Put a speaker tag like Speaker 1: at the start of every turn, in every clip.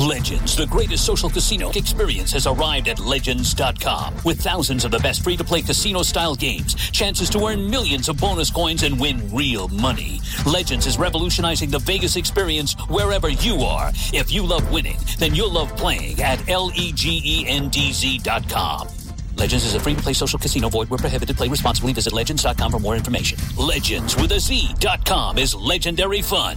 Speaker 1: Legends, the greatest social casino experience, has arrived at Legends.com. With thousands of the best free-to-play casino-style games, chances to earn millions of bonus coins and win real money. Legends is revolutionizing the Vegas experience wherever you are. If you love winning, then you'll love playing at LEGENDZ.com. Legends is a free-to-play social casino. Void where prohibited. Play responsibly. Visit Legends.com for more information. Legends with a Z.com is legendary fun.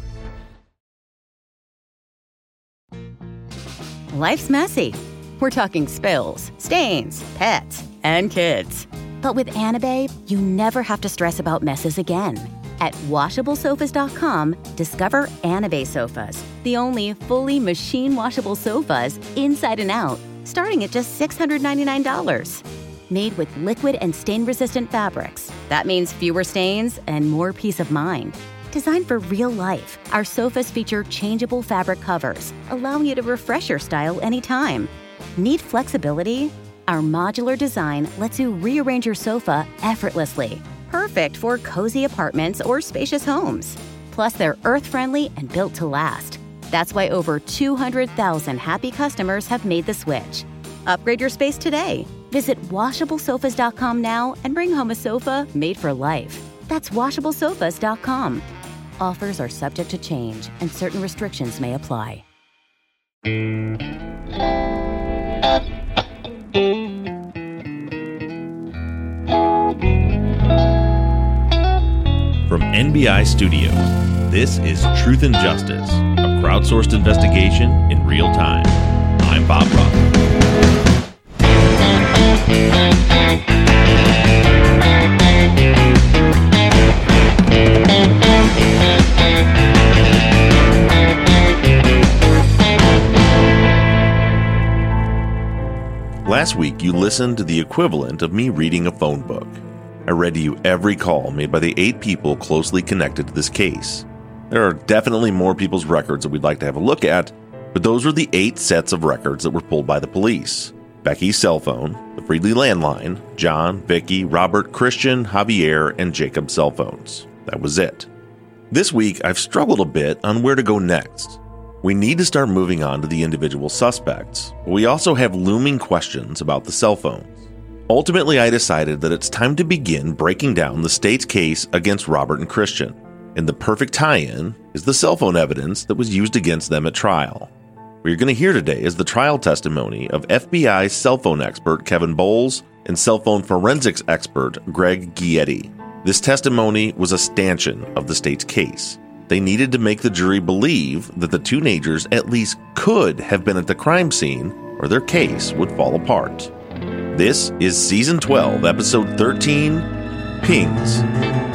Speaker 2: Life's messy. We're talking spills, stains, pets, and kids. But with Anabae, you never have to stress about messes again. At WashableSofas.com, discover Anabae sofas, the only fully machine-washable sofas inside and out, starting at just $699. Made with liquid and stain-resistant fabrics. That means fewer stains and more peace of mind. Designed for real life, our sofas feature changeable fabric covers, allowing you to refresh your style anytime. Need flexibility? Our modular design lets you rearrange your sofa effortlessly. Perfect for cozy apartments or spacious homes. Plus, they're earth-friendly and built to last. That's why over 200,000 happy customers have made the switch. Upgrade your space today. Visit WashableSofas.com now and bring home a sofa made for life. That's WashableSofas.com. Offers are subject to change and certain restrictions may apply.
Speaker 3: From NBI Studios, this is Truth and Justice, a crowdsourced investigation in real time. I'm Bob Roth. Last week, you listened to the equivalent of me reading a phone book. I read to you every call made by the 8 people closely connected to this case. There are definitely more people's records that we'd like to have a look at, but those were the 8 sets of records that were pulled by the police. Becky's cell phone, the Freedley landline, John, Vicky, Robert, Christian, Javier, and Jacob's cell phones. That was it. This week, I've struggled a bit on where to go next. We need to start moving on to the individual suspects, but we also have looming questions about the cell phones. Ultimately, I decided that it's time to begin breaking down the state's case against Robert and Christian, and the perfect tie-in is the cell phone evidence that was used against them at trial. What you're going to hear today is the trial testimony of FBI cell phone expert Kevin Bowles and cell phone forensics expert Greg Gietti. This testimony was a stanchion of the state's case. They needed to make the jury believe that the teenagers at least could have been at the crime scene, or their case would fall apart. This is Season 12, Episode 13, Pings.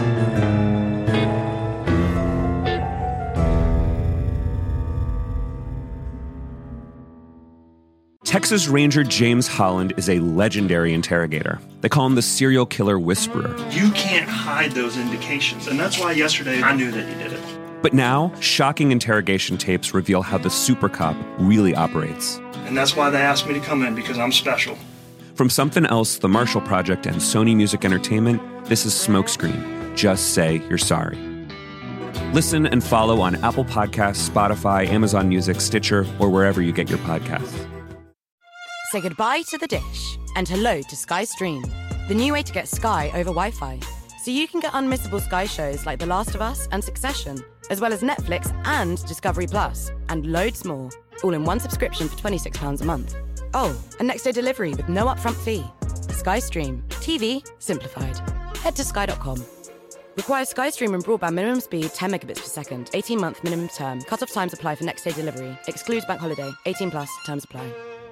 Speaker 4: Texas Ranger James Holland is a legendary interrogator. They call him the serial killer whisperer.
Speaker 5: You can't hide those indications, and that's why yesterday I knew that you did it.
Speaker 4: But now, shocking interrogation tapes reveal how the super cop really operates.
Speaker 5: And that's why they asked me to come in, because I'm special.
Speaker 4: From Something Else, The Marshall Project, and Sony Music Entertainment, this is Smokescreen. Just say you're sorry. Listen and follow on Apple Podcasts, Spotify, Amazon Music, Stitcher, or wherever you get your podcasts.
Speaker 6: Say goodbye to the dish and hello to Sky Stream, the new way to get Sky over Wi-Fi. So you can get unmissable Sky shows like The Last of Us and Succession, as well as Netflix and Discovery Plus, and loads more, all in one subscription for £26 a month. Oh, and next day delivery with no upfront fee. Sky Stream. TV simplified. Head to sky.com. Requires Sky Stream and broadband minimum speed 10 megabits per second. 18-month minimum term. Cut-off times apply for next day delivery. Excludes bank holiday. 18 plus. Terms apply.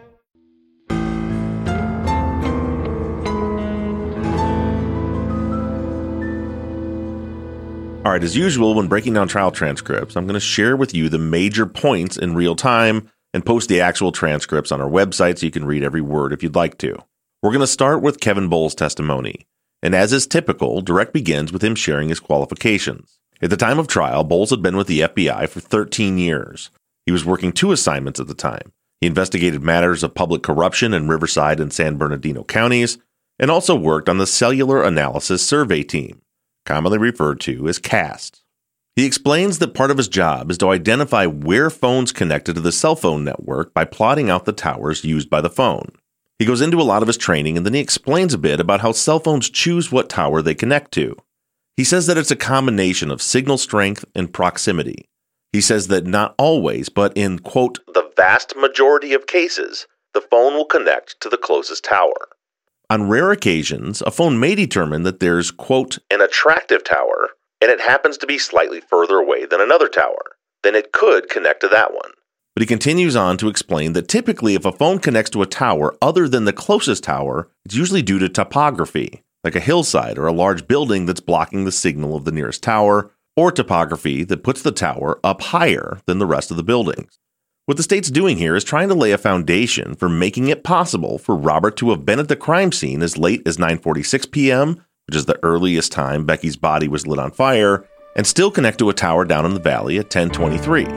Speaker 3: All right, as usual, when breaking down trial transcripts, I'm going to share with you the major points in real time and post the actual transcripts on our website so you can read every word if you'd like to. We're going to start with Kevin Bowles' testimony. And as is typical, direct begins with him sharing his qualifications. At the time of trial, Bowles had been with the FBI for 13 years. He was working 2 assignments at the time. He investigated matters of public corruption in Riverside and San Bernardino counties, and also worked on the Cellular Analysis Survey Team, commonly referred to as CAST. He explains that part of his job is to identify where phones connected to the cell phone network by plotting out the towers used by the phone. He goes into a lot of his training and then he explains a bit about how cell phones choose what tower they connect to. He says that it's a combination of signal strength and proximity. He says that not always, but in, quote, the vast majority of cases, the phone will connect to the closest tower. On rare occasions, a phone may determine that there's, quote, an attractive tower, and it happens to be slightly further away than another tower. Then it could connect to that one. But he continues on to explain that typically if a phone connects to a tower other than the closest tower, it's usually due to topography, like a hillside or a large building that's blocking the signal of the nearest tower, or topography that puts the tower up higher than the rest of the buildings. What the state's doing here is trying to lay a foundation for making it possible for Robert to have been at the crime scene as late as 9:46 p.m., which is the earliest time Becky's body was lit on fire, and still connect to a tower down in the valley at 10:23.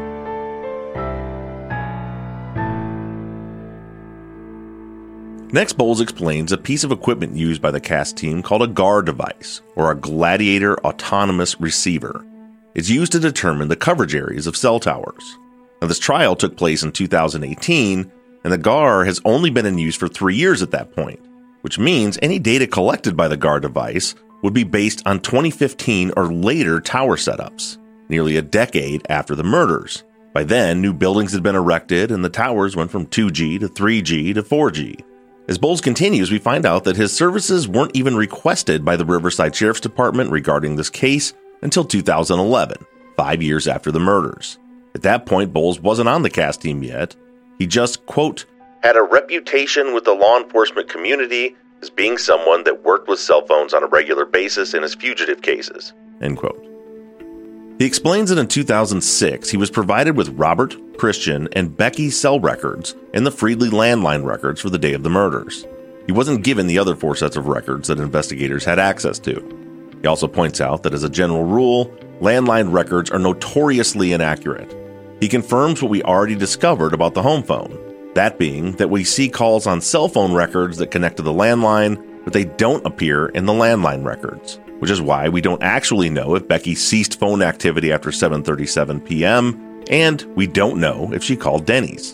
Speaker 3: Next, Bowles explains a piece of equipment used by the CAST team called a GAR device, or a Gladiator Autonomous Receiver. It's used to determine the coverage areas of cell towers. Now, this trial took place in 2018, and the GAR has only been in use for 3 years at that point, which means any data collected by the GAR device would be based on 2015 or later tower setups, nearly a decade after the murders. By then, new buildings had been erected, and the towers went from 2G to 3G to 4G. As Bowles continues, we find out that his services weren't even requested by the Riverside Sheriff's Department regarding this case until 2011, 5 years after the murders. At that point, Bowles wasn't on the CAST team yet. He just, quote, had a reputation with the law enforcement community as being someone that worked with cell phones on a regular basis in his fugitive cases, end quote. He explains that in 2006, he was provided with Robert, Christian, and Becky's cell records and the Freedley landline records for the day of the murders. He wasn't given the other 4 sets of records that investigators had access to. He also points out that as a general rule, landline records are notoriously inaccurate. He confirms what we already discovered about the home phone, that being that we see calls on cell phone records that connect to the landline, but they don't appear in the landline records, which is why we don't actually know if Becky ceased phone activity after 7:37 p.m., and we don't know if she called Denny's.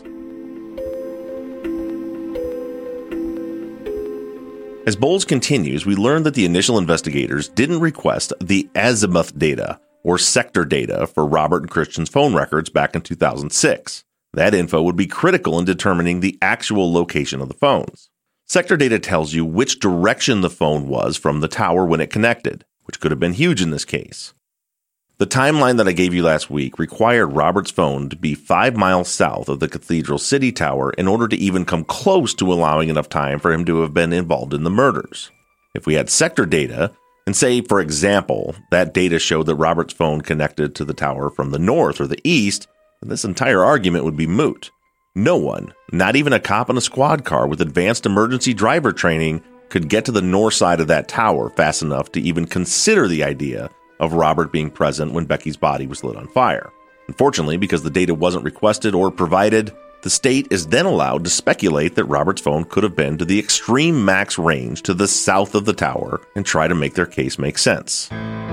Speaker 3: As Bowles continues, we learn that the initial investigators didn't request the azimuth data, or sector data, for Robert and Christian's phone records back in 2006. That info would be critical in determining the actual location of the phones. Sector data tells you which direction the phone was from the tower when it connected, which could have been huge in this case. The timeline that I gave you last week required Robert's phone to be 5 miles south of the Cathedral City Tower in order to even come close to allowing enough time for him to have been involved in the murders. If we had sector data, and say, for example, that data showed that Robert's phone connected to the tower from the north or the east, then this entire argument would be moot. No one, not even a cop in a squad car with advanced emergency driver training, could get to the north side of that tower fast enough to even consider the idea of Robert being present when Becky's body was lit on fire. Unfortunately, because the data wasn't requested or provided, the state is then allowed to speculate that Robert's phone could have been to the extreme max range to the south of the tower and try to make their case make sense.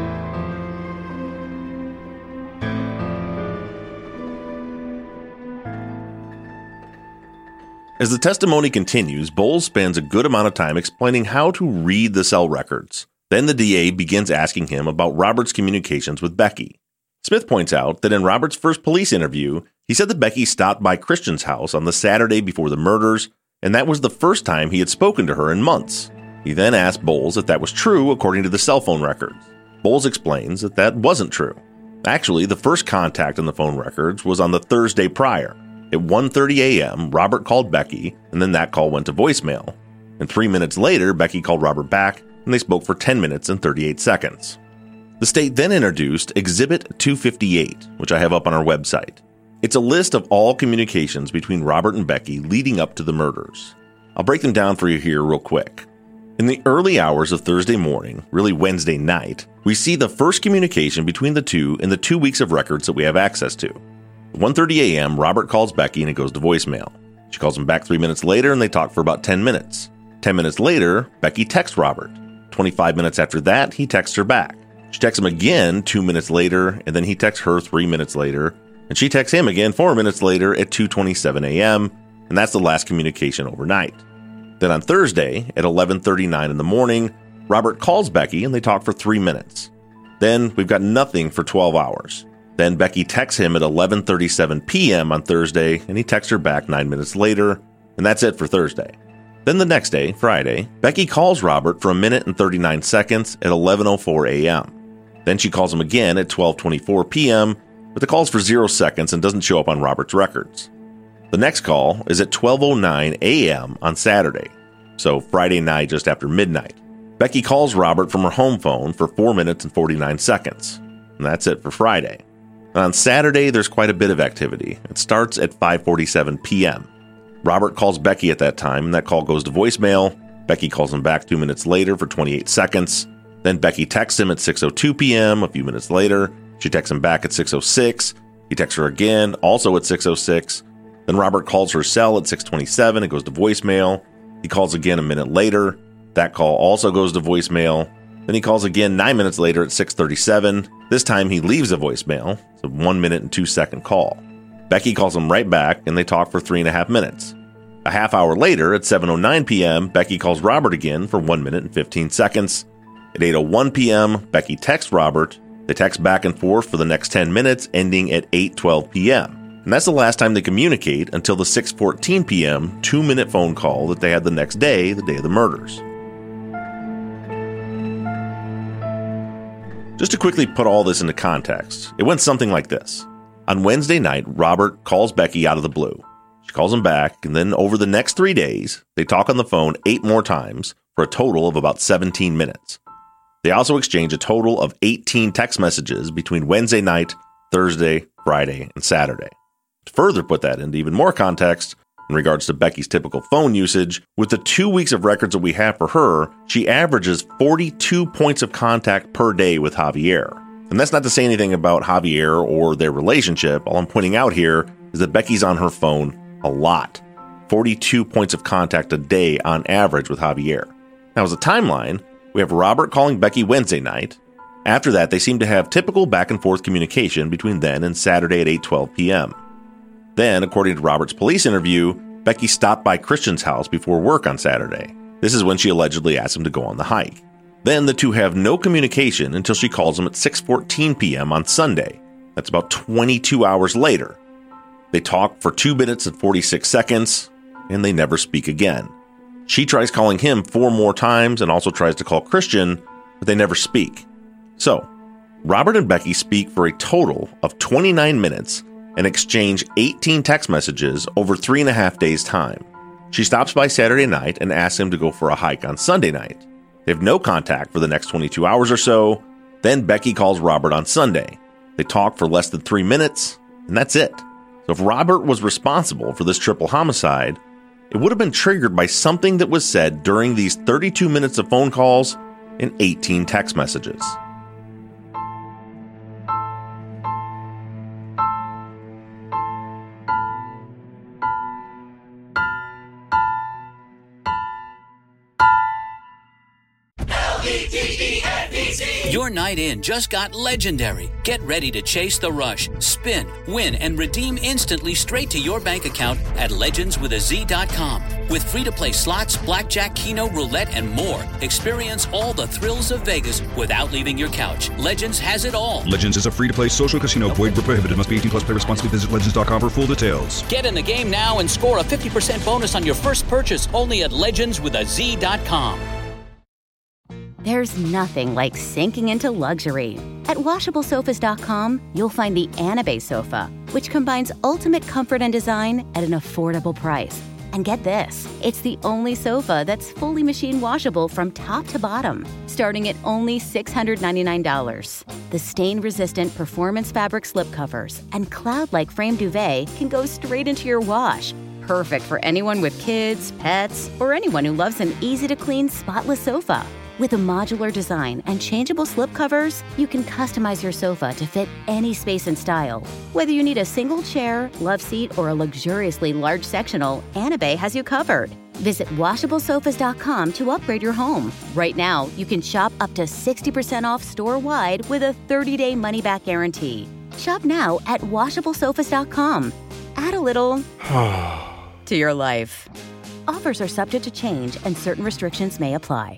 Speaker 3: As the testimony continues, Bowles spends a good amount of time explaining how to read the cell records. Then the DA begins asking him about Robert's communications with Becky. Smith points out that in Robert's first police interview, he said that Becky stopped by Christian's house on the Saturday before the murders, and that was the first time he had spoken to her in months. He then asked Bowles if that was true according to the cell phone records. Bowles explains that that wasn't true. Actually, the first contact in the phone records was on the Thursday prior. At 1:30 a.m., Robert called Becky, and then that call went to voicemail. And 3 minutes later, Becky called Robert back, and they spoke for 10 minutes and 38 seconds. The state then introduced Exhibit 258, which I have up on our website. It's a list of all communications between Robert and Becky leading up to the murders. I'll break them down for you here real quick. In the early hours of Thursday morning, really Wednesday night, we see the first communication between the two in the 2 weeks of records that we have access to. At 1:30 a.m., Robert calls Becky and it goes to voicemail. She calls him back 3 minutes later and they talk for about 10 minutes. 10 minutes later, Becky texts Robert. 25 minutes after that, he texts her back. She texts him again 2 minutes later, and then he texts her 3 minutes later, and she texts him again 4 minutes later at 2:27 a.m., and that's the last communication overnight. Then on Thursday at 11:39 in the morning, Robert calls Becky and they talk for 3 minutes. Then we've got nothing for 12 hours. Then Becky texts him at 11:37 p.m. on Thursday, and he texts her back 9 minutes later, and that's it for Thursday. Then the next day, Friday, Becky calls Robert for 1 minute and 39 seconds at 11:04 a.m. Then she calls him again at 12:24 p.m., but the call's for 0 seconds and doesn't show up on Robert's records. The next call is at 12:09 a.m. on Saturday, so Friday night just after midnight. Becky calls Robert from her home phone for 4 minutes and 49 seconds, and that's it for Friday. And on Saturday, there's quite a bit of activity. It starts at 5:47 p.m. Robert calls Becky at that time, and that call goes to voicemail. Becky calls him back 2 minutes later for 28 seconds. Then Becky texts him at 6:02 p.m. a few minutes later. She texts him back at 6:06. He texts her again, also at 6:06. Then Robert calls her cell at 6:27. It goes to voicemail. He calls again a minute later. That call also goes to voicemail. Then he calls again 9 minutes later at 6:37. This time he leaves a voicemail. It's a 1 minute and 2 second call. Becky calls him right back, and they talk for 3.5 minutes. A half hour later, at 7:09 p.m., Becky calls Robert again for 1 minute and 15 seconds. At 8:01 p.m., Becky texts Robert. They text back and forth for the next 10 minutes, ending at 8:12 p.m. And that's the last time they communicate until the 6:14 p.m. 2-minute phone call that they had the next day, the day of the murders. Just to quickly put all this into context, it went something like this. On Wednesday night, Robert calls Becky out of the blue. She calls him back, and then over the next 3 days, they talk on the phone 8 more times for a total of about 17 minutes. They also exchange a total of 18 text messages between Wednesday night, Thursday, Friday, and Saturday. To further put that into even more context, in regards to Becky's typical phone usage, with the 2 weeks of records that we have for her, she averages 42 points of contact per day with Javier. And that's not to say anything about Javier or their relationship. All I'm pointing out here is that Becky's on her phone a lot. 42 points of contact a day on average with Javier. Now, as a timeline, we have Robert calling Becky Wednesday night. After that, they seem to have typical back and forth communication between then and Saturday at 8:12 p.m. Then, according to Robert's police interview, Becky stopped by Christian's house before work on Saturday. This is when she allegedly asked him to go on the hike. Then the two have no communication until she calls him at 6:14 p.m. on Sunday. That's about 22 hours later. They talk for 2 minutes and 46 seconds, and they never speak again. She tries calling him 4 more times and also tries to call Christian, but they never speak. So, Robert and Becky speak for a total of 29 minutes and exchange 18 text messages over 3.5 days' time. She stops by Saturday night and asks him to go for a hike on Sunday night. They have no contact for the next 22 hours or so. Then Becky calls Robert on Sunday. They talk for less than 3 minutes, and that's it. So if Robert was responsible for this triple homicide, it would have been triggered by something that was said during these 32 minutes of phone calls and 18 text messages.
Speaker 1: Your night in just got legendary. Get ready to chase the rush, spin, win, and redeem instantly straight to your bank account at legendswithaz.com. With free-to-play slots, blackjack, keno, roulette, and more, experience all the thrills of Vegas without leaving your couch. Legends has it all.
Speaker 7: Legends is a free-to-play social casino. Void where prohibited. Must be 18 plus. Play responsibly. Visit legends.com for full details.
Speaker 1: Get in the game now and score a 50% bonus on your first purchase only at legendswithaz.com.
Speaker 2: There's nothing like sinking into luxury. At WashableSofas.com, you'll find the Anabay sofa, which combines ultimate comfort and design at an affordable price. And get this, it's the only sofa that's fully machine washable from top to bottom, starting at only $699. The stain-resistant performance fabric slipcovers and cloud-like frame duvet can go straight into your wash. Perfect for anyone with kids, pets, or anyone who loves an easy-to-clean, spotless sofa. With a modular design and changeable slipcovers, you can customize your sofa to fit any space and style. Whether you need a single chair, love seat, or a luxuriously large sectional, Anabay has you covered. Visit WashableSofas.com to upgrade your home. Right now, you can shop up to 60% off store-wide with a 30-day money-back guarantee. Shop now at WashableSofas.com. Add a little to your life. Offers are subject to change and certain restrictions may apply.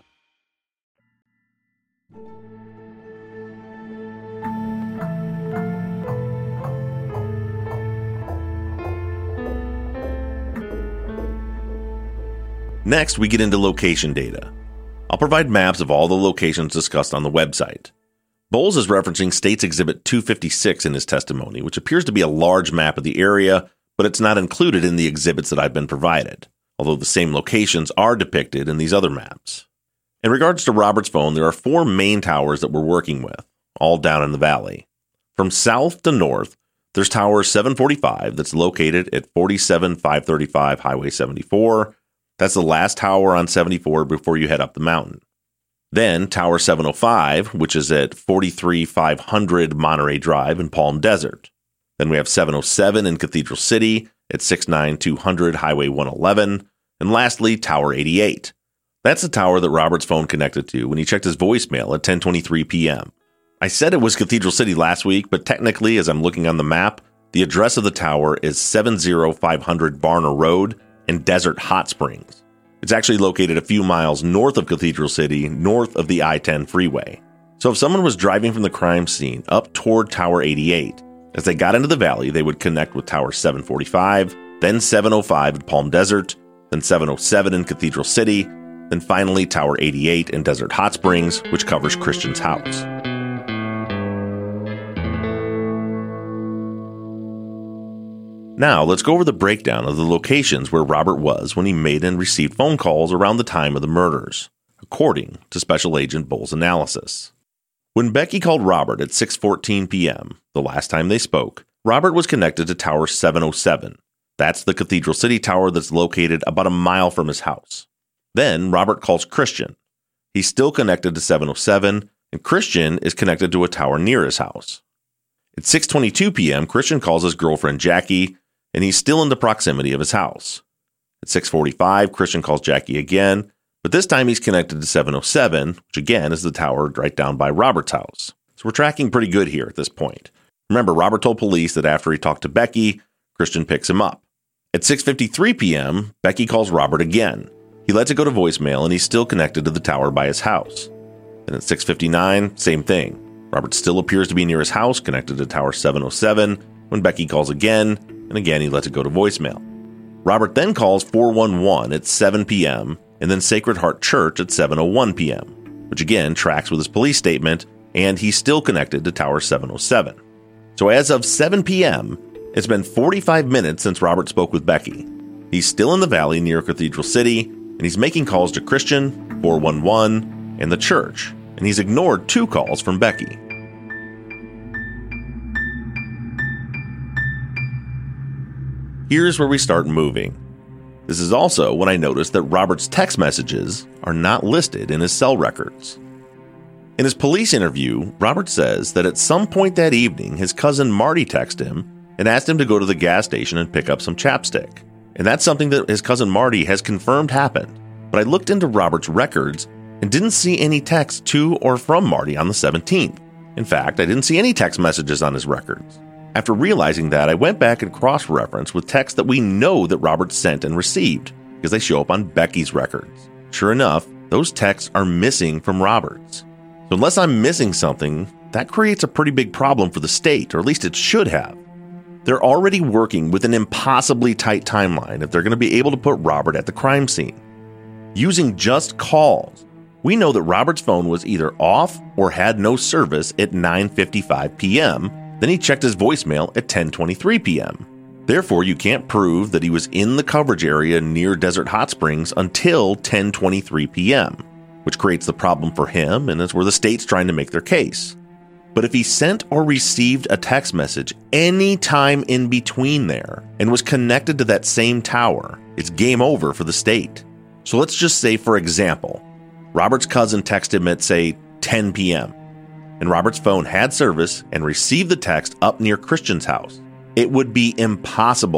Speaker 3: Next, we get into location data. I'll provide maps of all the locations discussed on the website. Bowles is referencing State's Exhibit 256 in his testimony, which appears to be a large map of the area, but it's not included in the exhibits that I've been provided, although the same locations are depicted in these other maps. In regards to Robert's phone, there are 4 main towers that we're working with, all down in the valley. From south to north, there's Tower 745 that's located at 47535 Highway 74. That's the last tower on 74 before you head up the mountain. Then Tower 705, which is at 43500 Monterey Drive in Palm Desert. Then we have 707 in Cathedral City at 69200 Highway 111. And lastly, Tower 88. That's the tower that Robert's phone connected to when he checked his voicemail at 10:23 p.m. I said it was Cathedral City last week, but technically, as I'm looking on the map, the address of the tower is 70500 Barner Road in Desert Hot Springs. It's actually located a few miles north of Cathedral City, north of the I-10 freeway. So if someone was driving from the crime scene up toward Tower 88, as they got into the valley, they would connect with Tower 745, then 705 at Palm Desert, then 707 in Cathedral City, then finally Tower 88 in Desert Hot Springs, which covers Christian's house. Now, let's go over the breakdown of the locations where Robert was when he made and received phone calls around the time of the murders, according to Special Agent Bowles' analysis. When Becky called Robert at 6:14 p.m., the last time they spoke, Robert was connected to Tower 707. That's the Cathedral City tower that's located about a mile from his house. Then Robert calls Christian. He's still connected to 707, and Christian is connected to a tower near his house. At 6:22 p.m., Christian calls his girlfriend Jackie, and he's still in the proximity of his house. At 6:45, Christian calls Jackie again, but this time he's connected to 707, which again is the tower right down by Robert's house. So we're tracking pretty good here at this point. Remember, Robert told police that after he talked to Becky, Christian picks him up. At 6:53 p.m., Becky calls Robert again. He lets it go to voicemail, and he's still connected to the tower by his house. And at 6:59, same thing. Robert still appears to be near his house, connected to Tower 707, when Becky calls again, and again he lets it go to voicemail. Robert then calls 411 at 7 p.m., and then Sacred Heart Church at 7:01 p.m., which again tracks with his police statement, and he's still connected to Tower 707. So as of 7 p.m., it's been 45 minutes since Robert spoke with Becky. He's still in the valley near Cathedral City, and he's making calls to Christian, 411, and the church, and he's ignored 2 calls from Becky. Here's where we start moving. This is also when I noticed that Robert's text messages are not listed in his cell records. In his police interview, Robert says that at some point that evening, his cousin Marty texted him and asked him to go to the gas station and pick up some chapstick. And that's something that his cousin Marty has confirmed happened. But I looked into Robert's records and didn't see any text to or from Marty on the 17th. In fact, I didn't see any text messages on his records. After realizing that, I went back and cross-referenced with texts that we know that Robert sent and received, because they show up on Becky's records. Sure enough, those texts are missing from Robert's. So unless I'm missing something, that creates a pretty big problem for the state, or at least it should have. They're already working with an impossibly tight timeline if they're going to be able to put Robert at the crime scene. Using just calls, we know that Robert's phone was either off or had no service at 9:55 p.m., then he checked his voicemail at 10:23 p.m. Therefore, you can't prove that he was in the coverage area near Desert Hot Springs until 10:23 p.m., which creates the problem for him, and is where the state's trying to make their case. But if he sent or received a text message any time in between there and was connected to that same tower, it's game over for the state. So let's just say, for example, Robert's cousin texted him at, say, 10 p.m., and Robert's phone had service and received the text up near Christian's house. It would be impossible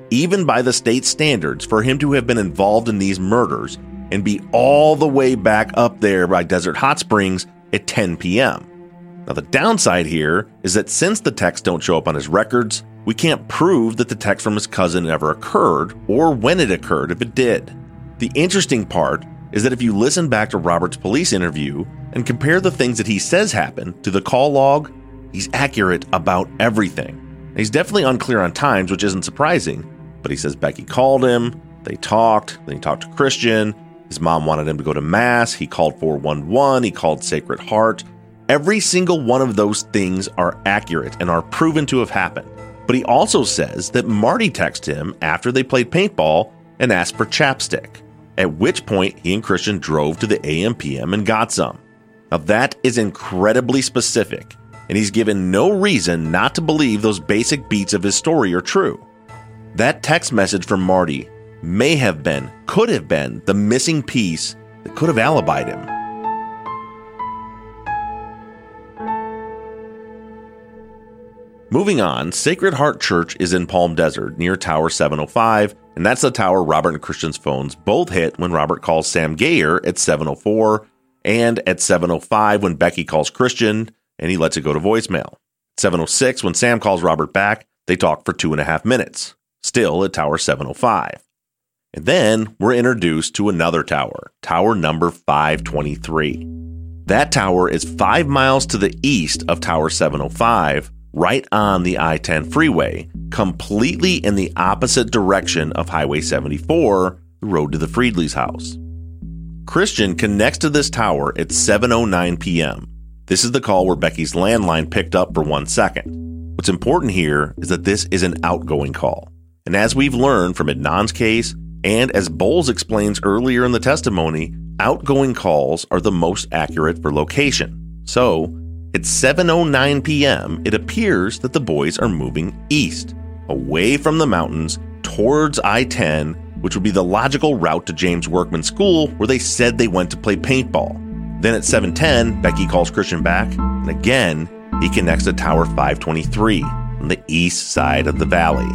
Speaker 3: even by the state standards, for him to have been involved in these murders and be all the way back up there by Desert Hot Springs at 10 p.m. Now, the downside here is that since the texts don't show up on his records, we can't prove that the text from his cousin ever occurred or when it occurred if it did. The interesting part is that if you listen back to Robert's police interview and compare the things that he says happened to the call log, he's accurate about everything. He's definitely unclear on times, which isn't surprising, but he says Becky called him, they talked, then he talked to Christian, his mom wanted him to go to Mass, he called 411, he called Sacred Heart. Every single one of those things are accurate and are proven to have happened. But he also says that Marty texted him after they played paintball and asked for chapstick, at which point he and Christian drove to the AM/PM and got some. Now that is incredibly specific, and he's given no reason not to believe those basic beats of his story are true. That text message from Marty may have been, could have been, the missing piece that could have alibied him. Moving on, Sacred Heart Church is in Palm Desert near Tower 705, and that's the tower Robert and Christian's phones both hit when Robert calls Sam Gayer at 704 and at 705 when Becky calls Christian and he lets it go to voicemail. 706 when Sam calls Robert back, they talk for 2.5 minutes, still at Tower 705. And then we're introduced to another tower, tower number 523. That tower is 5 miles to the east of Tower 705, right on the I-10 freeway, completely in the opposite direction of Highway 74, the road to the Friedli's house. Christian connects to this tower at 7:09 p.m. This is the call where Becky's landline picked up for 1 second. What's important here is that this is an outgoing call. And as we've learned from Adnan's case, and as Bowles explains earlier in the testimony, outgoing calls are the most accurate for location. So, at 7:09 p.m., it appears that the boys are moving east, away from the mountains, towards I-10, which would be the logical route to James Workman School, where they said they went to play paintball. Then at 7:10, Becky calls Christian back, and again, he connects to Tower 523 on the east side of the valley.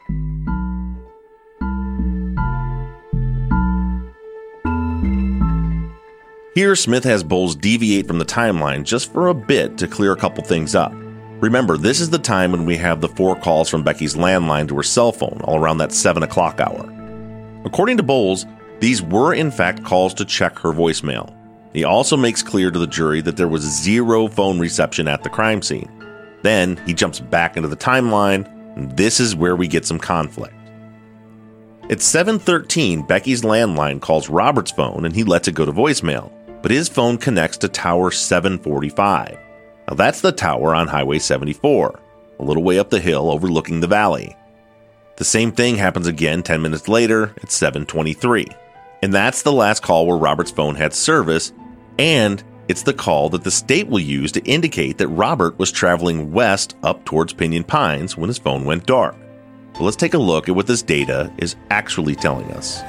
Speaker 3: Here, Smith has Bowles deviate from the timeline just for a bit to clear a couple things up. Remember, this is the time when we have the 4 calls from Becky's landline to her cell phone, all around that 7 o'clock hour. According to Bowles, these were in fact calls to check her voicemail. He also makes clear to the jury that there was 0 phone reception at the crime scene. Then he jumps back into the timeline, and this is where we get some conflict. At 7:13, Becky's landline calls Robert's phone and he lets it go to voicemail, but his phone connects to Tower 745. Now that's the tower on Highway 74, a little way up the hill overlooking the valley. The same thing happens again 10 minutes later at 7:23. And that's the last call where Robert's phone had service, and it's the call that the state will use to indicate that Robert was traveling west up towards Pinyon Pines when his phone went dark. So let's take a look at what this data is actually telling us.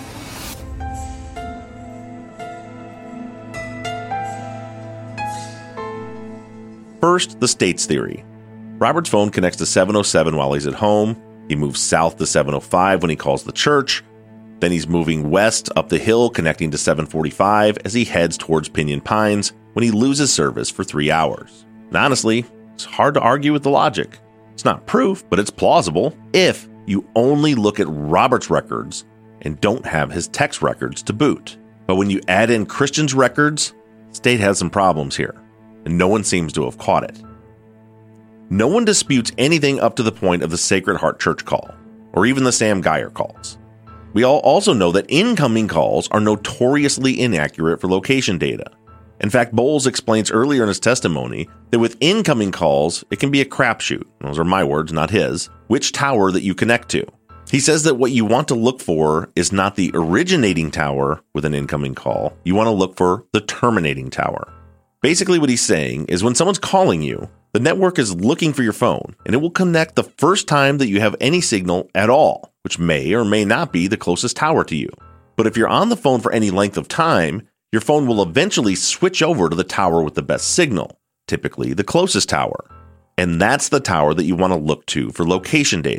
Speaker 3: First, the state's theory. Robert's phone connects to 707 while he's at home. He moves south to 705 when he calls the church. Then he's moving west up the hill, connecting to 745 as he heads towards Pinyon Pines when he loses service for 3 hours. And honestly, it's hard to argue with the logic. It's not proof, but it's plausible if you only look at Robert's records and don't have his text records to boot. But when you add in Christian's records, the state has some problems here, and no one seems to have caught it. No one disputes anything up to the point of the Sacred Heart Church call, or even the Sam Gayer calls. We all also know that incoming calls are notoriously inaccurate for location data. In fact, Bowles explains earlier in his testimony that with incoming calls, it can be a crapshoot, those are my words, not his, which tower that you connect to. He says that what you want to look for is not the originating tower with an incoming call, you want to look for the terminating tower. Basically what he's saying is when someone's calling you, the network is looking for your phone, and it will connect the first time that you have any signal at all, which may or may not be the closest tower to you. But if you're on the phone for any length of time, your phone will eventually switch over to the tower with the best signal, typically the closest tower. And that's the tower that you want to look to for location data.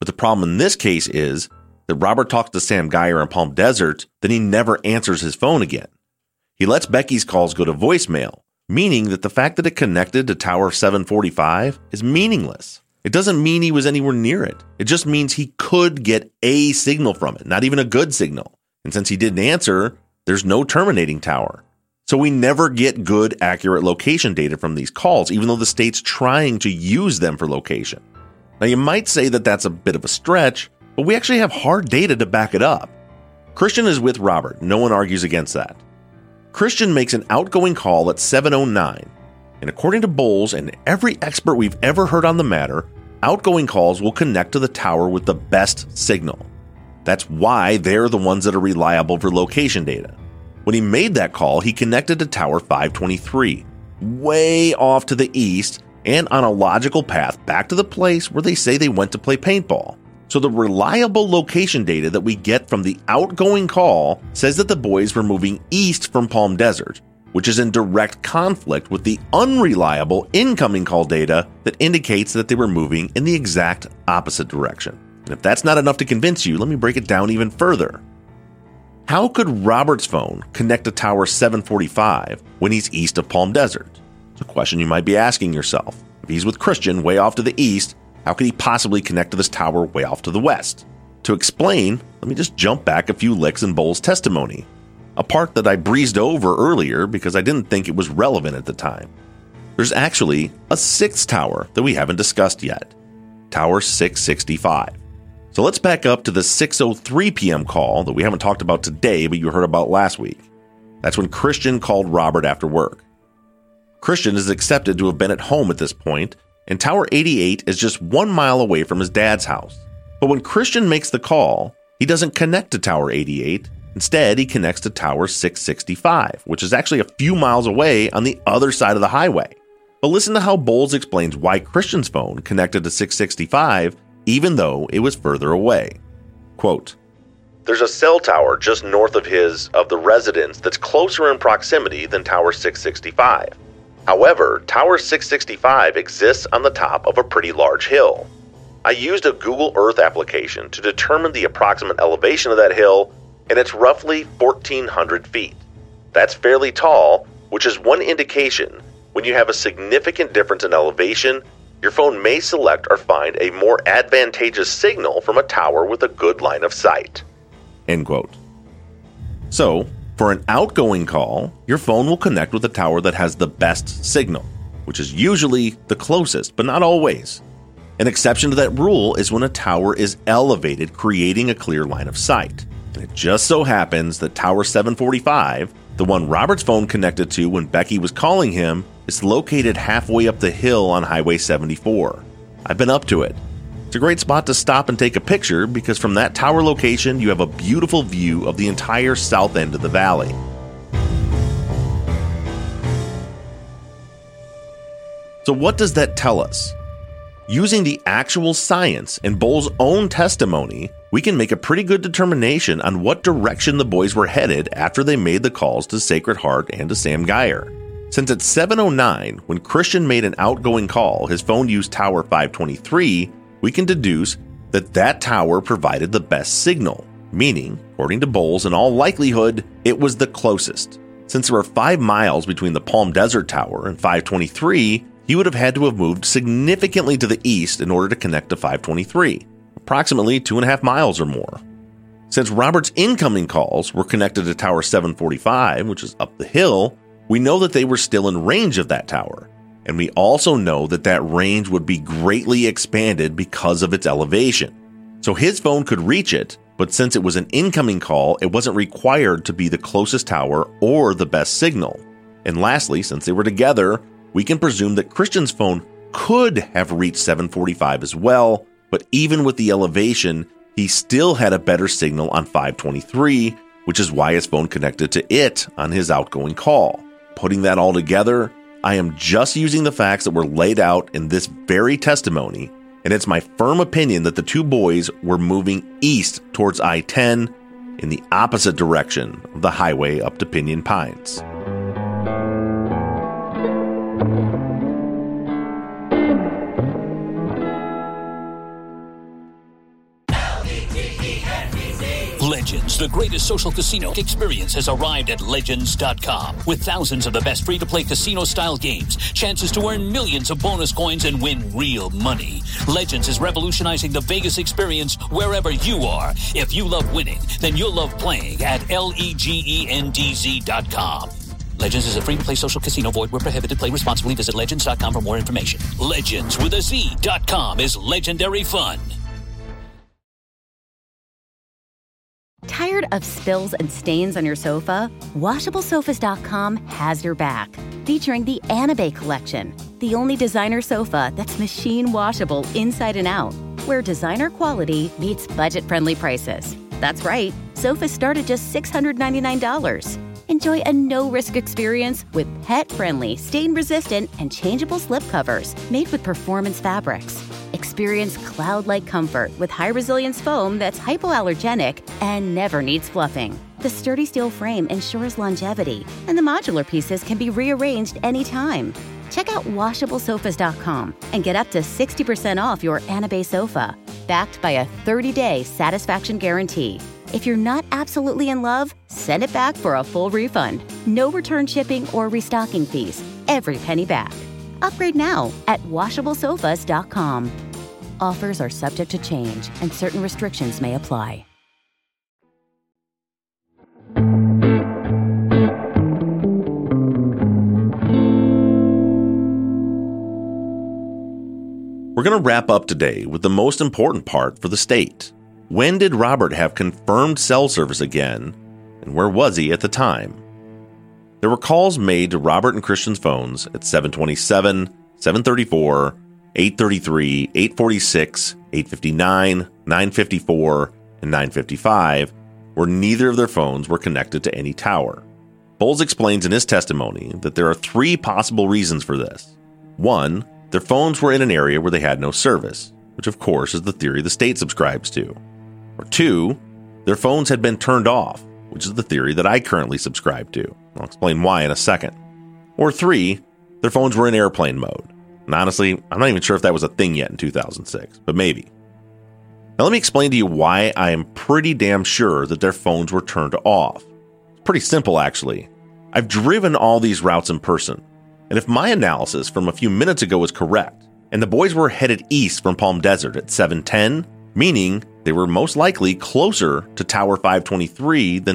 Speaker 3: But the problem in this case is that Robert talks to Sam Geyer in Palm Desert, then he never answers his phone again. He lets Becky's calls go to voicemail, meaning that the fact that it connected to Tower 745 is meaningless. It doesn't mean he was anywhere near it. It just means he could get a signal from it, not even a good signal. And since he didn't answer, there's no terminating tower. So we never get good, accurate location data from these calls, even though the state's trying to use them for location. Now, you might say that that's a bit of a stretch, but we actually have hard data to back it up. Christian is with Robert. No one argues against that. Christian makes an outgoing call at 7:09, and according to Bowles and every expert we've ever heard on the matter, outgoing calls will connect to the tower with the best signal. That's why they're the ones that are reliable for location data. When he made that call, he connected to Tower 523, way off to the east and on a logical path back to the place where they say they went to play paintball. So the reliable location data that we get from the outgoing call says that the boys were moving east from Palm Desert, which is in direct conflict with the unreliable incoming call data that indicates that they were moving in the exact opposite direction. And if that's not enough to convince you, let me break it down even further. How could Robert's phone connect to Tower 745 when he's east of Palm Desert? It's a question you might be asking yourself. If he's with Christian way off to the east, how could he possibly connect to this tower way off to the west? To explain, let me just jump back a few licks in Bowles' testimony, a part that I breezed over earlier because I didn't think it was relevant at the time. There's actually a sixth tower that we haven't discussed yet, Tower 665. So let's back up to the 6:03 p.m. call that we haven't talked about today, but you heard about last week. That's when Christian called Robert after work. Christian is accepted to have been at home at this point, and Tower 88 is just 1 mile away from his dad's house. But when Christian makes the call, he doesn't connect to Tower 88. Instead, he connects to Tower 665, which is actually a few miles away on the other side of the highway. But listen to how Bowles explains why Christian's phone connected to 665, even though it was further away. Quote, "There's a cell tower just north of the residence that's closer in proximity than Tower 665. However, Tower 665 exists on the top of a pretty large hill. I used a Google Earth application to determine the approximate elevation of that hill, and it's roughly 1,400 feet. That's fairly tall, which is one indication when you have a significant difference in elevation, your phone may select or find a more advantageous signal from a tower with a good line of sight." End quote. So, for an outgoing call, your phone will connect with a tower that has the best signal, which is usually the closest, but not always. An exception to that rule is when a tower is elevated, creating a clear line of sight. And it just so happens that Tower 745, the one Robert's phone connected to when Becky was calling him, is located halfway up the hill on Highway 74. I've been up to it. It's a great spot to stop and take a picture because from that tower location, you have a beautiful view of the entire south end of the valley. So what does that tell us? Using the actual science and Bowles' own testimony, we can make a pretty good determination on what direction the boys were headed after they made the calls to Sacred Heart and to Sam Geyer. Since at 7:09, when Christian made an outgoing call, his phone used Tower 523, we can deduce that that tower provided the best signal, meaning, according to Bowles, in all likelihood, it was the closest. Since there were 5 miles between the Palm Desert Tower and 523, he would have had to have moved significantly to the east in order to connect to 523, approximately 2.5 miles or more. Since Robert's incoming calls were connected to Tower 745, which is up the hill, we know that they were still in range of that tower. And we also know that that range would be greatly expanded because of its elevation. So his phone could reach it, but since it was an incoming call, it wasn't required to be the closest tower or the best signal. And lastly, since they were together, we can presume that Christian's phone could have reached 745 as well, but even with the elevation, he still had a better signal on 523, which is why his phone connected to it on his outgoing call. Putting that all together, I am just using the facts that were laid out in this very testimony, and it's my firm opinion that the two boys were moving east towards I-10 in the opposite direction of the highway up to Pinyon Pines.
Speaker 1: Legends, the greatest social casino experience, has arrived at Legends.com. With thousands of the best free-to-play casino-style games, chances to earn millions of bonus coins and win real money. Legends is revolutionizing the Vegas experience wherever you are. If you love winning, then you'll love playing at LEGENDZ.com. Legends is a free-to-play social casino. Void where prohibited. Play responsibly. Visit Legends.com for more information. Legends with a Z.com is legendary fun.
Speaker 2: Tired of spills and stains on your sofa? WashableSofas.com has your back. Featuring the Anabay Collection, the only designer sofa that's machine washable inside and out, where designer quality meets budget-friendly prices. That's right, sofas start at just $699. Enjoy a no-risk experience with pet-friendly, stain-resistant, and changeable slipcovers made with performance fabrics. Experience cloud-like comfort with high-resilience foam that's hypoallergenic and never needs fluffing. The sturdy steel frame ensures longevity, and the modular pieces can be rearranged anytime. Check out WashableSofas.com and get up to 60% off your Anabay sofa, backed by a 30-day satisfaction guarantee. If you're not absolutely in love, send it back for a full refund. No return shipping or restocking fees. Every penny back. Upgrade now at WashableSofas.com. Offers are subject to change, and certain restrictions may apply.
Speaker 3: We're going to wrap up today with the most important part for the state. When did Robert have confirmed cell service again, and where was he at the time? There were calls made to Robert and Christian's phones at 727, 734, 833, 846, 859, 954, and 955, where neither of their phones were connected to any tower. Bowles explains in his testimony that there are three possible reasons for this. One, their phones were in an area where they had no service, which of course is the theory the state subscribes to. Or two, their phones had been turned off, which is the theory that I currently subscribe to. I'll explain why in a second. Or three, their phones were in airplane mode. And honestly, I'm not even sure if that was a thing yet in 2006, but maybe. Now let me explain to you why I am pretty damn sure that their phones were turned off. It's pretty simple, actually. I've driven all these routes in person, and if my analysis from a few minutes ago is correct, and the boys were headed east from Palm Desert at 7:10, meaning they were most likely closer to Tower 523 than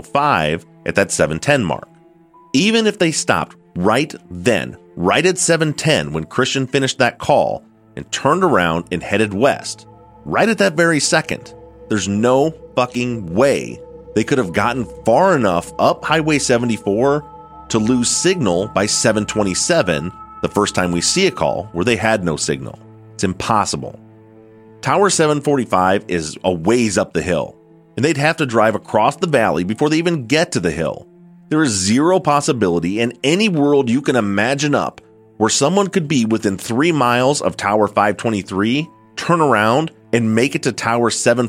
Speaker 3: 705 at that 7:10 mark. Even if they stopped right then, right at 7:10 when Christian finished that call and turned around and headed west, right at that very second, there's no fucking way they could have gotten far enough up Highway 74 to lose signal by 727 the first time we see a call where they had no signal. It's impossible. Tower 745 is a ways up the hill, and they'd have to drive across the valley before they even get to the hill. There is zero possibility in any world you can imagine up where someone could be within 3 miles of Tower 523, turn around, and make it to Tower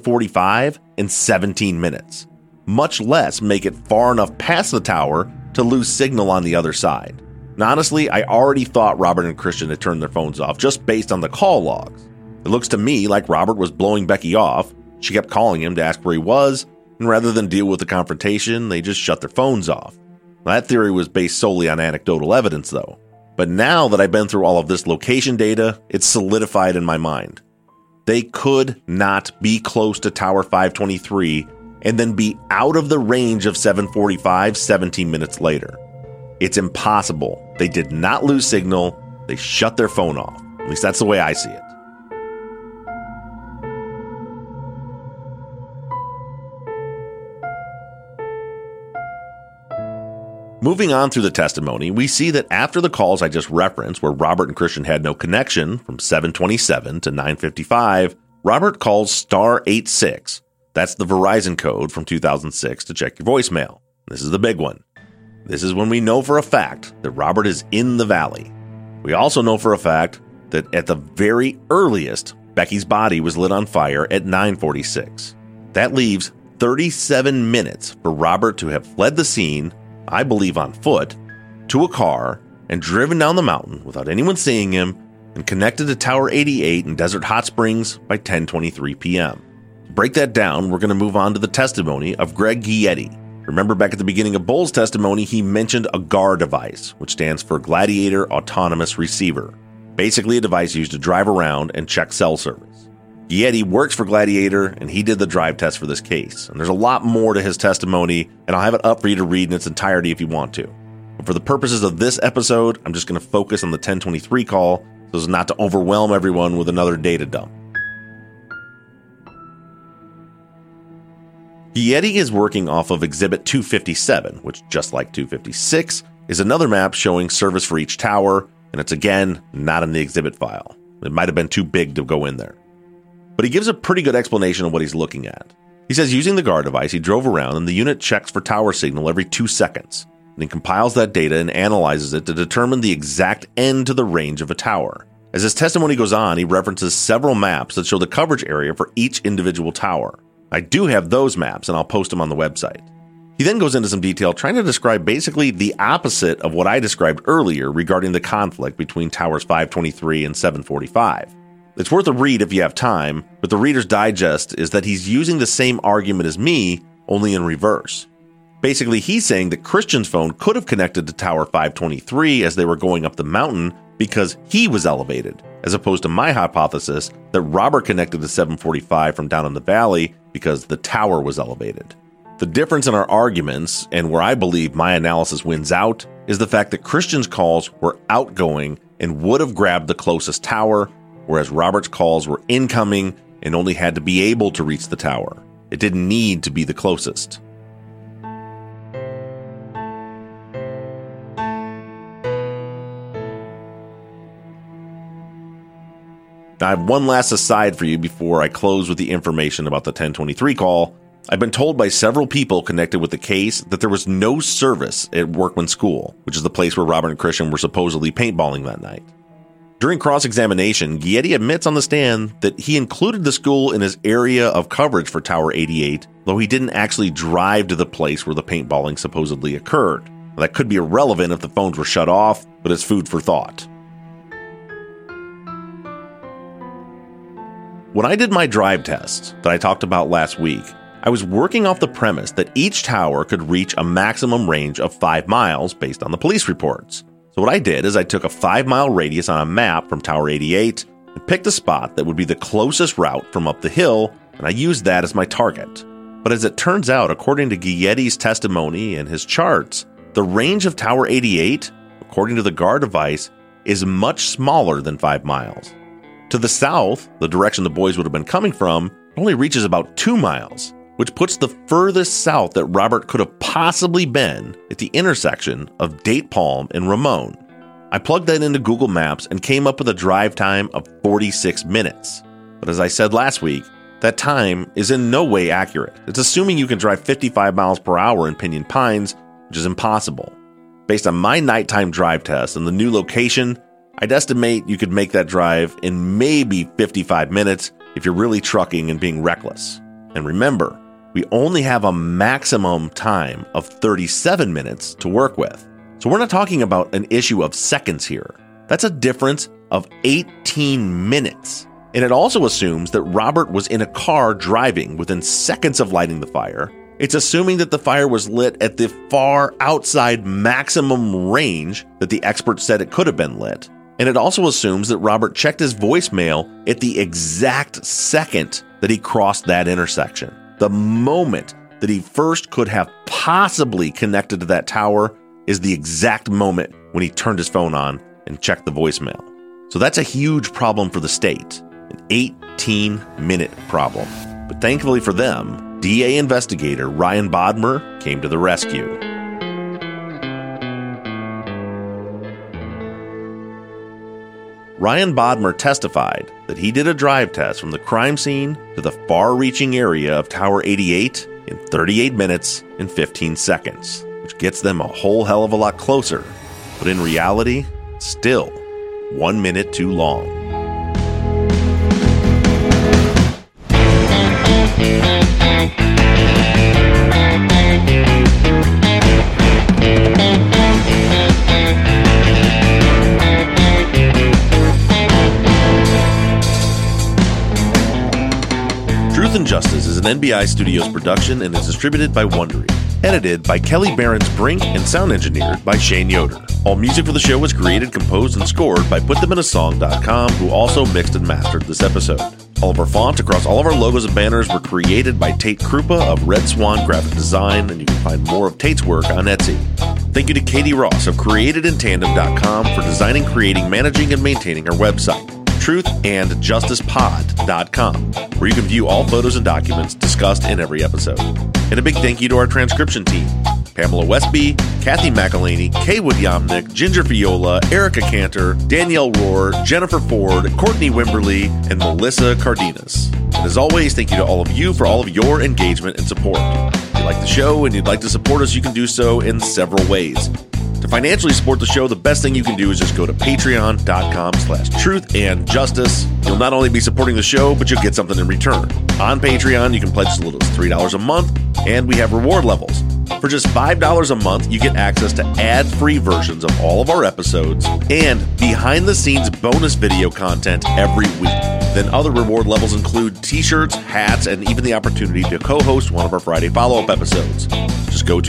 Speaker 3: 745 in 17 minutes, much less make it far enough past the tower to lose signal on the other side. And honestly, I already thought Robert and Christian had turned their phones off just based on the call logs. It looks to me like Robert was blowing Becky off. She kept calling him to ask where he was, and rather than deal with the confrontation, they just shut their phones off. That theory was based solely on anecdotal evidence, though. But now that I've been through all of this location data, it's solidified in my mind. They could not be close to Tower 523 and then be out of the range of 745 17 minutes later. It's impossible. They did not lose signal. They shut their phone off. At least that's the way I see it. Moving on through the testimony, we see that after the calls I just referenced, where Robert and Christian had no connection from 727 to 955, Robert calls *86. That's the Verizon code from 2006 to check your voicemail. This is the big one. This is when we know for a fact that Robert is in the valley. We also know for a fact that at the very earliest, Becky's body was lit on fire at 9:46. That leaves 37 minutes for Robert to have fled the scene, I believe on foot, to a car and driven down the mountain without anyone seeing him and connected to Tower 88 in Desert Hot Springs by 10:23 p.m. break that down, we're going to move on to the testimony of Greg Ghieti. Remember back at the beginning of Bull's testimony, he mentioned a GAR device, which stands for Gladiator Autonomous Receiver. Basically a device used to drive around and check cell service. Ghieti works for Gladiator, and he did the drive test for this case. And there's a lot more to his testimony, and I'll have it up for you to read in its entirety if you want to. But for the purposes of this episode, I'm just going to focus on the 1023 call so as not to overwhelm everyone with another data dump. Ghieti is working off of Exhibit 257, which, just like 256, is another map showing service for each tower, and it's again not in the exhibit file. It might have been too big to go in there. But he gives a pretty good explanation of what he's looking at. He says using the GAR device, he drove around and the unit checks for tower signal every 2 seconds, and he compiles that data and analyzes it to determine the exact end to the range of a tower. As his testimony goes on, he references several maps that show the coverage area for each individual tower. I do have those maps, and I'll post them on the website. He then goes into some detail trying to describe basically the opposite of what I described earlier regarding the conflict between towers 523 and 745. It's worth a read if you have time, but the Reader's Digest is that he's using the same argument as me, only in reverse. Basically, he's saying that Christian's phone could have connected to Tower 523 as they were going up the mountain because he was elevated, as opposed to my hypothesis that Robert connected to 745 from down in the valley because the tower was elevated. The difference in our arguments, and where I believe my analysis wins out, is the fact that Christian's calls were outgoing and would have grabbed the closest tower, whereas Robert's calls were incoming and only had to be able to reach the tower. It didn't need to be the closest. Now, I have one last aside for you before I close with the information about the 1023 call. I've been told by several people connected with the case that there was no service at Workman School, which is the place where Robert and Christian were supposedly paintballing that night. During cross-examination, Ghieti admits on the stand that he included the school in his area of coverage for Tower 88, though he didn't actually drive to the place where the paintballing supposedly occurred. Now, that could be irrelevant if the phones were shut off, but it's food for thought. When I did my drive test that I talked about last week, I was working off the premise that each tower could reach a maximum range of 5 miles based on the police reports. So what I did is I took a 5-mile radius on a map from Tower 88 and picked a spot that would be the closest route from up the hill, and I used that as my target. But as it turns out, according to Ghieti's testimony and his charts, the range of Tower 88, according to the GAR device, is much smaller than 5 miles. To the south, the direction the boys would have been coming from, only reaches about 2 miles, which puts the furthest south that Robert could have possibly been at the intersection of Date Palm and Ramon. I plugged that into Google Maps and came up with a drive time of 46 minutes. But as I said last week, that time is in no way accurate. It's assuming you can drive 55 miles per hour in Pinyon Pines, which is impossible. Based on my nighttime drive test and the new location, I'd estimate you could make that drive in maybe 55 minutes if you're really trucking and being reckless. And remember, we only have a maximum time of 37 minutes to work with. So we're not talking about an issue of seconds here. That's a difference of 18 minutes. And it also assumes that Robert was in a car driving within seconds of lighting the fire. It's assuming that the fire was lit at the far outside maximum range that the experts said it could have been lit. And it also assumes that Robert checked his voicemail at the exact second that he crossed that intersection. The moment that he first could have possibly connected to that tower is the exact moment when he turned his phone on and checked the voicemail. So that's a huge problem for the state, an 18-minute problem. But thankfully for them, DA investigator Ryan Bodmer came to the rescue. Ryan Bodmer testified that he did a drive test from the crime scene to the far-reaching area of Tower 88 in 38 minutes and 15 seconds, which gets them a whole hell of a lot closer, but in reality, still 1 minute too long. Truth and Justice Stories is an NBI Studios production and is distributed by Wondery. Edited by Kelly Behrens-Brink and sound engineered by Shane Yoder. All music for the show was created, composed, and scored by PutThemInASong.com, who also mixed and mastered this episode. All of our fonts across all of our logos and banners were created by Tate Krupa of Red Swan Graphic Design, and you can find more of Tate's work on Etsy. Thank you to Katie Ross of CreatedInTandem.com for designing, creating, managing, and maintaining our website. TruthAndJusticePod.com, where you can view all photos and documents discussed in every episode. And a big thank you to our transcription team: Pamela Westby, Kathy McElhaney, Kaywood Yomnick, Ginger Viola, Erica Cantor, Danielle Rohr, Jennifer Ford, Courtney Wimberly, and Melissa Cardenas. And as always, thank you to all of you for all of your engagement and support. If you like the show and you'd like to support us, you can do so in several ways. To financially support the show, the best thing you can do is just go to patreon.com/truthandjustice. You'll not only be supporting the show, but you'll get something in return. On Patreon, you can pledge as little as $3 a month, and we have reward levels. For just $5 a month, you get access to ad-free versions of all of our episodes and behind-the-scenes bonus video content every week. Then other reward levels include t-shirts, hats, and even the opportunity to co-host one of our Friday follow-up episodes. Just go to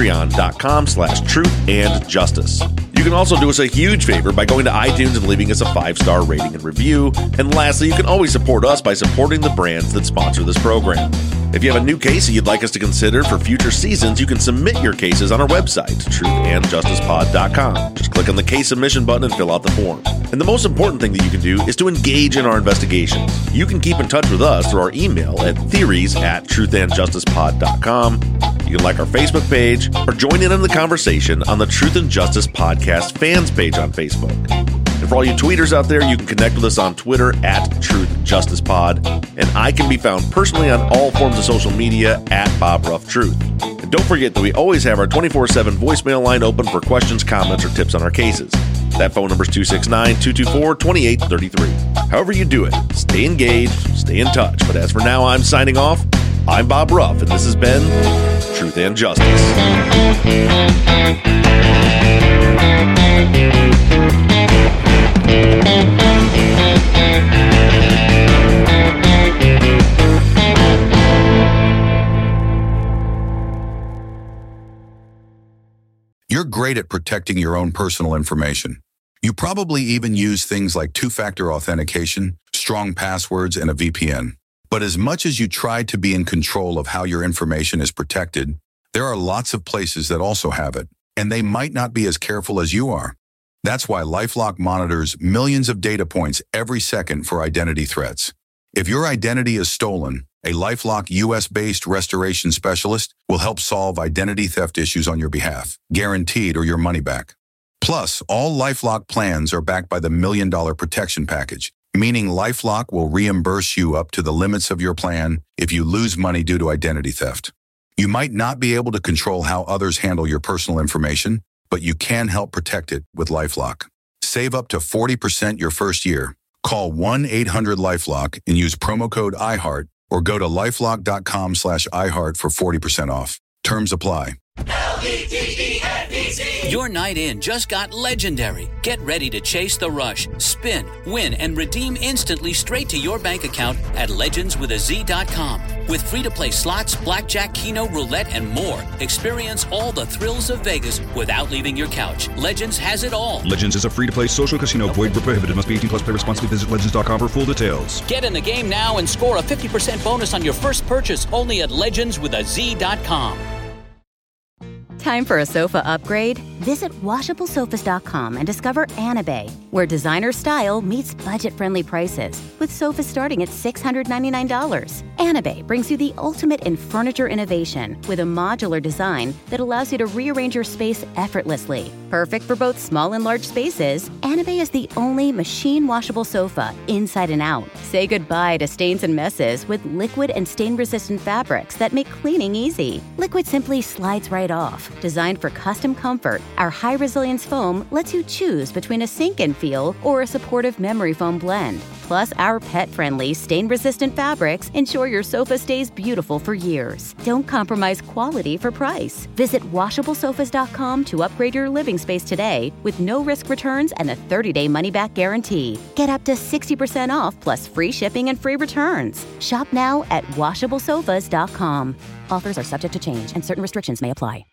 Speaker 3: patreon.com/truthandjustice. You can also do us a huge favor by going to iTunes and leaving us a 5-star rating and review. And lastly, you can always support us by supporting the brands that sponsor this program. If you have a new case that you'd like us to consider for future seasons, you can submit your cases on our website, truthandjusticepod.com. Just click on the case submission button and fill out the form. And the most important thing that you can do is to engage in our investigations. You can keep in touch with us through our email at theories@truthandjusticepod.com. You can like our Facebook page or join in on the conversation on the Truth and Justice Podcast fans page on Facebook. And for all you tweeters out there, you can connect with us on Twitter @TruthJusticePod. And I can be found personally on all forms of social media @BobRuffTruth. And don't forget that we always have our 24/7 voicemail line open for questions, comments, or tips on our cases. That phone number is 269-224-2833. However you do it, stay engaged, stay in touch. But as for now, I'm signing off. I'm Bob Ruff, and this has been Truth and Justice.
Speaker 8: You're great at protecting your own personal information. You probably even use things like two-factor authentication, strong passwords, and a VPN. But as much as you try to be in control of how your information is protected, there are lots of places that also have it, and they might not be as careful as you are. That's why LifeLock monitors millions of data points every second for identity threats. If your identity is stolen, a LifeLock US-based restoration specialist will help solve identity theft issues on your behalf, guaranteed or your money back. Plus, all LifeLock plans are backed by the $1 Million Protection Package, meaning LifeLock will reimburse you up to the limits of your plan if you lose money due to identity theft. You might not be able to control how others handle your personal information, but you can help protect it with LifeLock. Save up to 40% your first year. Call 1-800-LifeLock and use promo code iHeart, or go to lifelock.com/iHeart for 40% off. Terms apply.
Speaker 1: LEGENDEPC. Your night in just got legendary. Get ready to chase the rush, spin, win, and redeem instantly straight to your bank account at legendswithaz.com. With free-to-play slots, blackjack, keno, roulette, and more. Experience all the thrills of Vegas without leaving your couch. Legends has it all.
Speaker 7: Legends is a free-to-play social casino. Void where prohibited. Must be 18 plus. Play responsibly. Visit legends.com for full details.
Speaker 1: Get in the game now and score a 50% bonus on your first purchase only at legendswithaz.com.
Speaker 2: Time for a sofa upgrade? Visit WashableSofas.com and discover Anabay, where designer style meets budget-friendly prices, with sofas starting at $699. Anabay brings you the ultimate in furniture innovation with a modular design that allows you to rearrange your space effortlessly. Perfect for both small and large spaces, Anabay is the only machine-washable sofa inside and out. Say goodbye to stains and messes with liquid and stain-resistant fabrics that make cleaning easy. Liquid simply slides right off. Designed for custom comfort, our high-resilience foam lets you choose between a sink-in feel or a supportive memory foam blend. Plus, our pet-friendly, stain-resistant fabrics ensure your sofa stays beautiful for years. Don't compromise quality for price. Visit WashableSofas.com to upgrade your living space today with no-risk returns and a 30-day money-back guarantee. Get up to 60% off plus free shipping and free returns. Shop now at WashableSofas.com. Offers are subject to change and certain restrictions may apply.